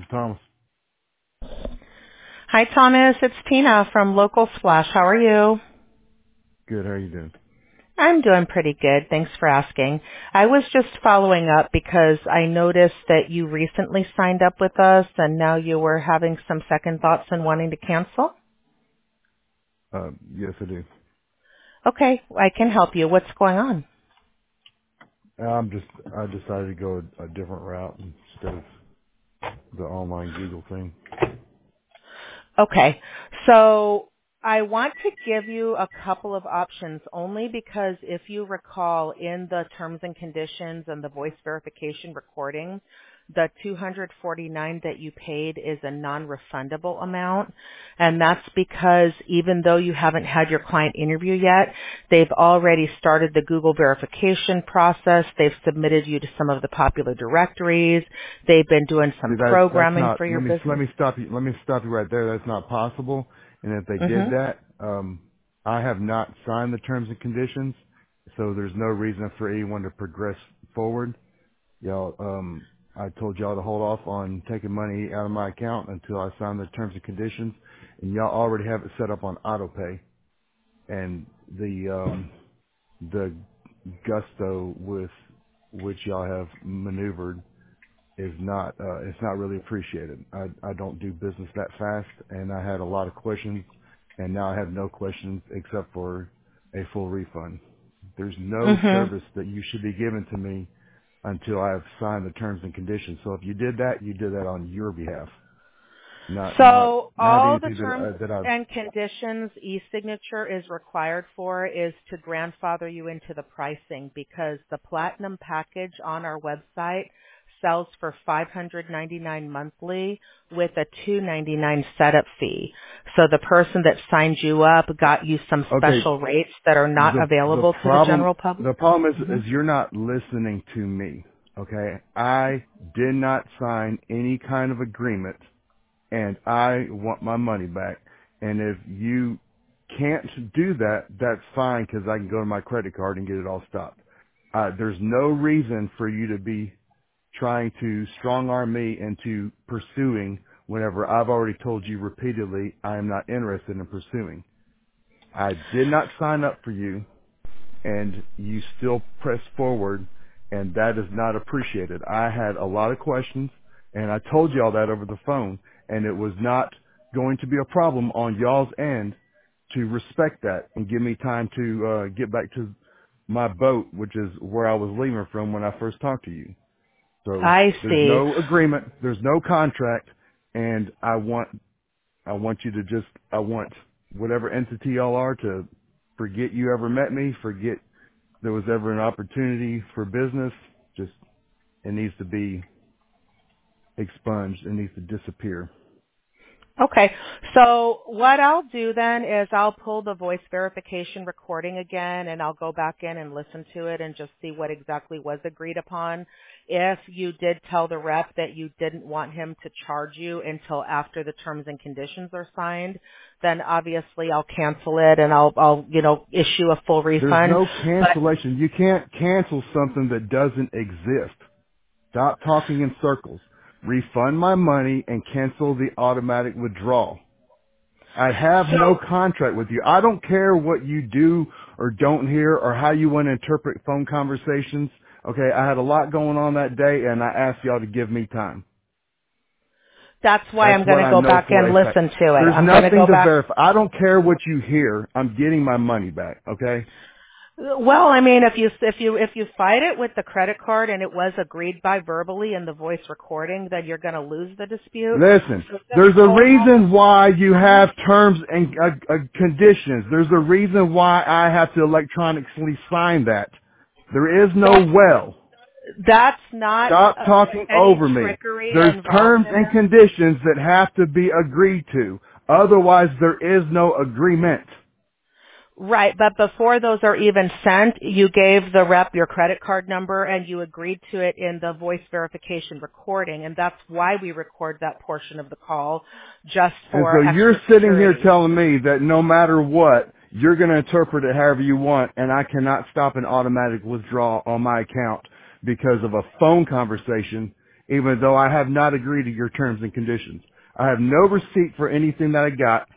Thomas. Hi, Thomas. It's Tina from Local Splash. How are you? Good. How are you doing? I'm doing pretty good. Thanks for asking. I was just following up because I noticed that you recently signed up with us and now you were having some second thoughts and wanting to cancel. Yes, I do. Okay, I can help you. What's going on? I decided to go a different route instead of the online Google thing. Okay, so I want to give you a couple of options only because if you recall in the terms and conditions and the voice verification recording, the $249 that you paid is a non-refundable amount, and that's because even though you haven't had your client interview yet, they've already started the Google verification process. They've submitted you to some of the popular directories. They've been doing some That's programming not. for your Let business. me stop you. Let me stop you right there. That's not possible. And if they did Mhm. that, I have not signed the terms and conditions, so there's no reason for anyone to progress forward. Y'all, I told y'all to hold off on taking money out of my account until I sign the terms and conditions, and y'all already have it set up on auto pay. And the gusto with which y'all have maneuvered is not it's not really appreciated. I don't do business that fast, and I had a lot of questions, and now I have no questions except for a full refund. There's no Mhm. service that you should be giving to me until I have signed the terms and conditions. So if you did that, you did that on your behalf, not So all the anything terms that I've. and conditions e-signature is required for is to grandfather you into the pricing because the platinum package on our website sells for $599 monthly with a $299 setup fee. So the person that signed you up got you some Okay, special rates that are not the available to the general public. problem Mhm. is you're not listening to me. Okay, I did not sign any kind of agreement, and I want my money back. And if you can't do that, that's fine because I can go to my credit card and get it all stopped. There's no reason for you to be trying to strong arm me into pursuing whenever I've already told you repeatedly I am not interested in pursuing. I did not sign up for you, and you still press forward, and that is not appreciated. I had a lot of questions, and I told y'all that over the phone, and it was not going to be a problem on y'all's end to respect that and give me time to get back to my boat, which is where I was leaving from when I first talked to you. So I there's see. no agreement, there's no contract, and I want you to just, I want whatever entity y'all are to forget you ever met me, forget there was ever an opportunity for business. Just, it needs to be expunged. It needs to disappear. Okay. So what I'll do then is I'll pull the voice verification recording again and I'll go back in and listen to it and just see what exactly was agreed upon. If you did tell the rep that you didn't want him to charge you until after the terms and conditions are signed, then obviously I'll cancel it and I'll issue a full There's refund. no But cancellation. You can't cancel something that doesn't exist. Stop talking in circles. Refund my money and cancel the automatic withdrawal. I have no so contract with you. I don't care what you do or don't hear or how you want to interpret phone conversations. Okay, I had a lot going on that day, and I asked y'all to give me time. that's why That's I'm going what to I go know back for and a fact. listen to it. There's I'm going to nothing go to back. verify. I don't care what you hear. I'm getting my money back. Okay. Well, I mean, if you fight it with the credit card and it was agreed by verbally in the voice recording, then you're going to lose the dispute. Listen, So just there's a hold on. reason why you have terms and conditions. There's a reason why I have to electronically sign that. There is no That well. that's not Stop talking any over me. trickery There's involved terms in and it. conditions that have to be agreed to. Otherwise, there is no agreement. Right, but before those are even sent, you gave the rep your credit card number and you agreed to it in the voice verification recording, and that's why we record that portion of the call, just And so for you're extra sitting here security. telling me that no matter what, you're going to interpret it however you want, and I cannot stop an automatic withdrawal on my account because of a phone conversation, even though I have not agreed to your terms and conditions. I have no receipt for anything that I got.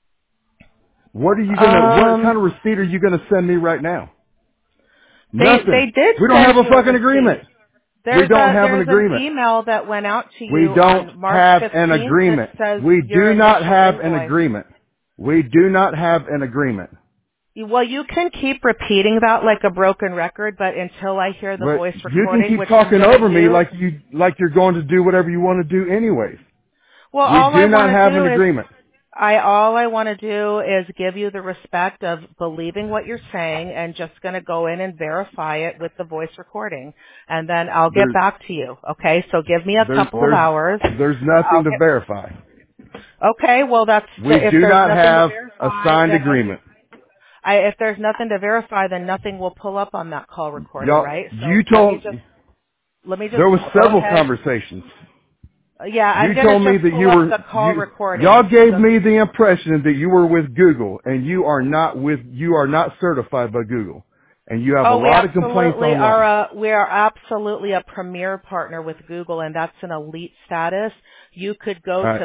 What kind of receipt are you gonna send me right now? Nothing. They did We don't send have a you a fucking receipt. agreement. We don't have an There's an agreement. email that went out to We you don't on March have an 15th that agreement. says We your do not initial have an invoice. agreement. We do not have an agreement. Well, you can keep repeating that like a broken record, but until I hear the But voice you can recording, keep which I'm talking going to over me do, like you're going to do whatever you want to do anyways. well, We all I do not want to have an do is agreement. all I want to do is give you the respect of believing what you're saying and just going to go in and verify it with the voice recording. And then I'll get There's back to you. Okay? So give me a couple of hours. there's nothing I'll to get, verify. okay, well We if do there's not nothing to have a verify, signed then agreement. if there's nothing to verify, then nothing will pull up on that call recording, Y'all, right? So you told, let me just there was go several ahead. conversations. Yeah, I'm You going to told me just that pull up the call y'all recording. gave me the impression that you were with Google and you are not certified by Google. And you have a Oh, lot of complaints online. we are absolutely a premier partner with Google, and that's an elite status. You could go Alright. to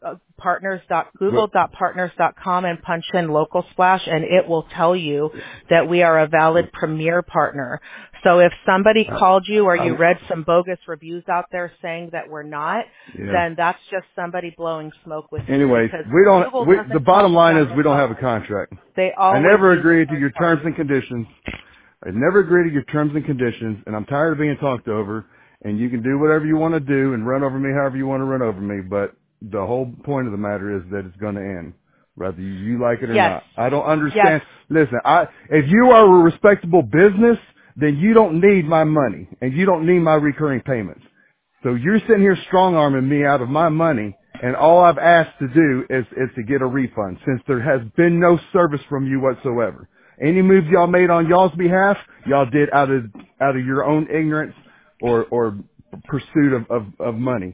Well, google.partners.com and punch in local splash, and it will tell you that we are a valid premier partner. So if somebody called you or you read some bogus reviews out there saying that we're not, yeah. then that's just somebody blowing smoke with you Anyways, because Google the doesn't tell bottom me line that is we're we don't have a qualified. contract. They I always never use a agreed to third your terms party. and conditions. I never agreed to your terms and conditions, and I'm tired of being talked over, and you can do whatever you want to do and run over me however you want to run over me, but the whole point of the matter is that it's going to end, whether you like it or Yes. not. I don't Yes. understand. Listen, if you are a respectable business, then you don't need my money, and you don't need my recurring payments. So you're sitting here strong-arming me out of my money, and all I've asked to do is to get a refund, since there has been no service from you whatsoever. Any moves y'all made on y'all's behalf, y'all did out of your own ignorance or pursuit of money.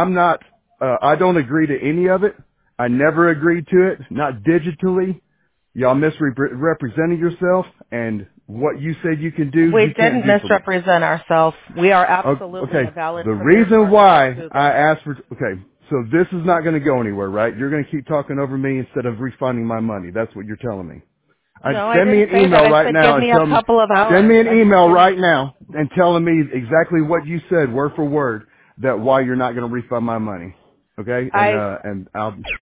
I don't agree to any of it. I never agreed to it, not digitally. Y'all misrepresenting yourself, and what you said you can do, We you can't didn't do for me. misrepresent ourselves. We are absolutely Okay. a valid The premier reason partner with why I Google. asked for, okay, so this is not going to go anywhere, right? You're going to keep talking over me instead of refunding my money. That's what you're telling me. No, I Send me didn't an say that. email I right said now give and me a couple of send hours. me an I said email give me. right now and telling me exactly what you said word for word, that why you're not going to refund my money. Okay? I And I'll